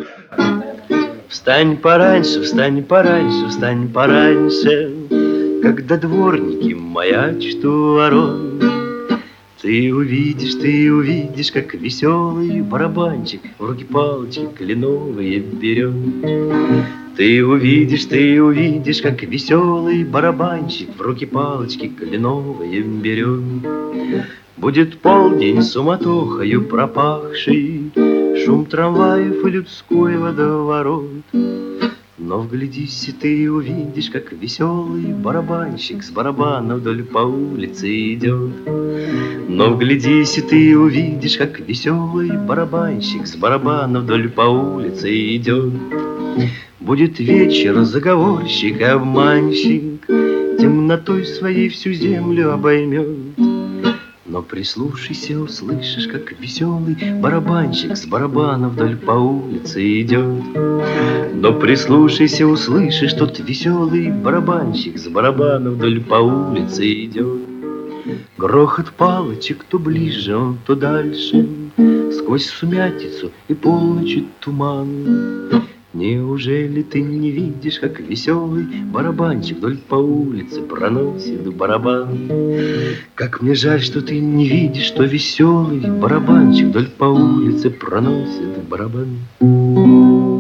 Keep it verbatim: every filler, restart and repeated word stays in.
Встань пораньше, встань пораньше, встань пораньше, когда дворники маячат у ворот. Ты увидишь, ты увидишь, как веселый барабанщик в руки палочки кленовые берет. Ты увидишь, ты увидишь, как веселый барабанщик в руки палочки кленовые берет. Будет полдень суматохою пропахший, шум трамваев и людской водоворот. Но вглядись, и ты увидишь, как веселый барабанщик с барабаном вдоль по улице идет. Но вглядись, и ты увидишь, как веселый барабанщик с барабаном вдоль по улице идет. Будет вечер, заговорщик и обманщик темнотой своей всю землю обоймет. Но прислушайся, услышишь, как веселый барабанщик с барабаном вдоль по улице идет. Но прислушайся, услышишь, тот веселый барабанщик с барабаном вдоль по улице идет. Грохот палочек то ближе, он то дальше, сквозь сумятицу и полночи туман. Неужели ты не видишь, как веселый барабанщик вдоль по улице проносит барабан? Как мне жаль, что ты не видишь, что веселый барабанщик вдоль по улице проносит барабан.